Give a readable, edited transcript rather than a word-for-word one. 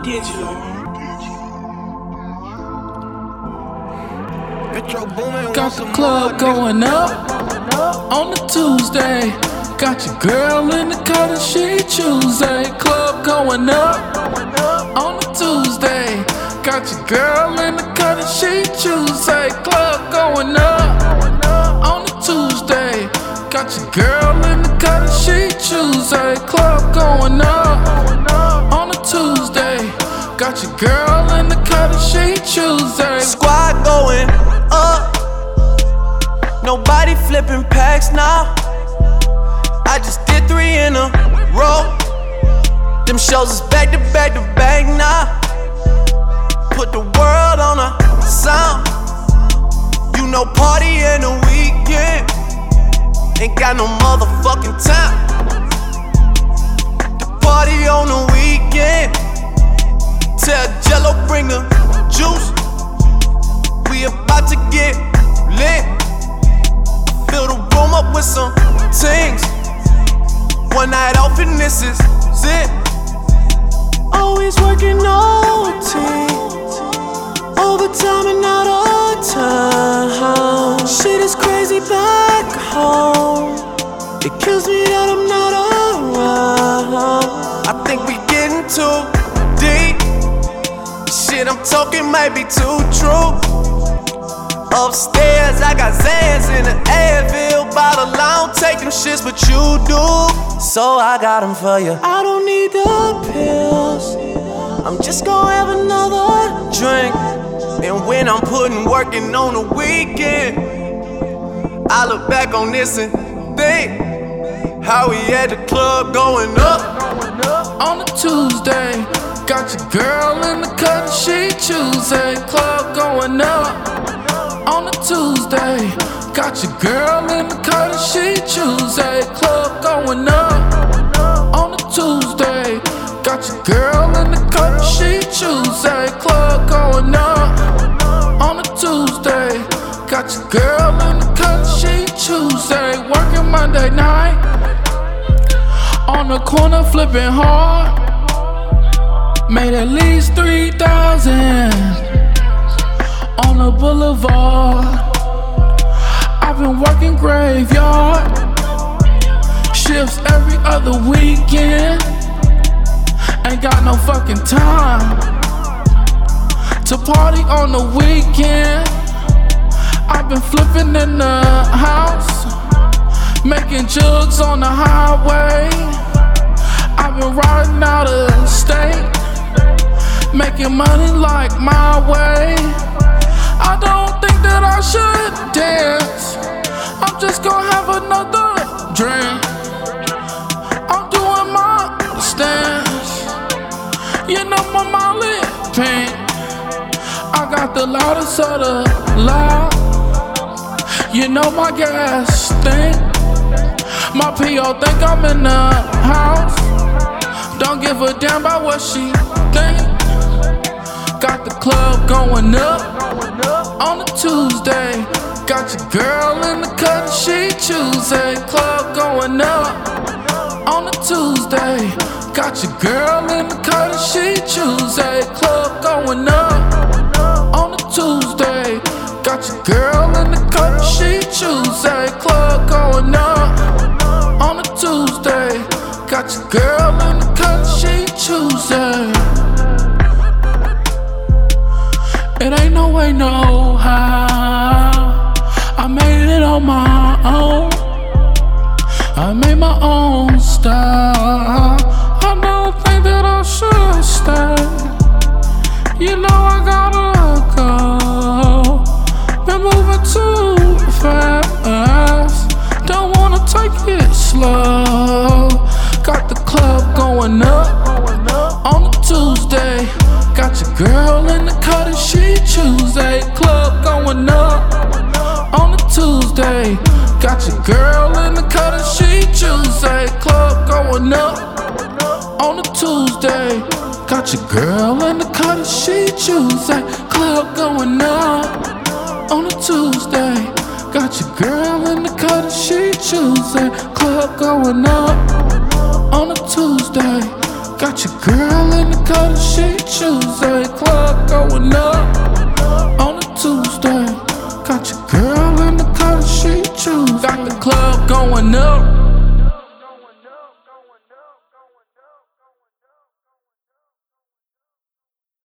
Digital. Got the club going up on the Tuesday. Got your girl in the cut and she Tuesday. Club going up on the Tuesday. Got your girl in the cut and she Tuesday. Club going up on the Tuesday. Got your girl in the cut and she Tuesday. Club going up on the Tuesday. Got your girl in the cut and she Tuesday. Squad going up. Nobody flipping packs now. I just did 3 in a row. Them shows is back to back to back now. Put the world on a sound. You know, party in the weekend. Ain't got no motherfucking time. The party on the weekend. Tell Jello bring the juice. We about to get lit. Fill the room up with some things. One night off and this is it. Always working OT, overtime and out of time. Shit is crazy back home. It kills me that I'm not around. I think we getting too deep. Shit I'm talking might be too true. Upstairs, I got Zans in the Advil bottle. I don't take them shits, but you do. So I got them for you. I don't need the pills. I'm just gonna have another drink. And when I'm putting working on the weekend, I look back on this and think how we had the club going up on the Tuesday. Got your girl in the cut and she Tuesday. Club going up on the Tuesday. Got your girl in the cut and she Tuesday. Club going up on the Tuesday. Got your girl in the cut and she Tuesday. Club going up on the Tuesday. Got your girl in the cut and she Tuesday. Working Monday night on the corner flipping hard. Made at least 3,000 on the boulevard. I've been working graveyard shifts every other weekend. Ain't got no fucking time to party on the weekend. I've been flipping in the house, making jugs on the highway. I've been riding out of state, making money like my way. I don't think that I should dance. I'm just gonna have another drink. I'm doing my stance. You know my Molly pink. I got the loudest of the loud. You know my gas stink. My P.O. think I'm in the house. Don't give a damn about what she think. Got the club going up on the Tuesday. Got your girl in the cut and she Tuesday. Club going up on the Tuesday. Got your girl in the cut and she Tuesday. Club going up on the Tuesday. Got your girl in the cut and she Tuesday. Club going up on the Tuesday. Got your girl in the cut and she Tuesday. It ain't no way, no how. I made it on my own. I made my own style. I don't think that I should stay. You know I gotta go. Been moving too fast. Don't wanna take it slow. Got the club going up on the Tuesday. Got your girl in the cut and she Tuesday. Club going up on the Tuesday. Got your girl in the cut and she Tuesday. Club going up on the Tuesday. Got your girl in the cut and she Tuesday. Club going up on the Tuesday. Got your girl in the cut and she Tuesday. Club going up on a Tuesday. Got your girl in the color she choose. A club going up on a Tuesday. Got your girl in the color she choose. Got the club going up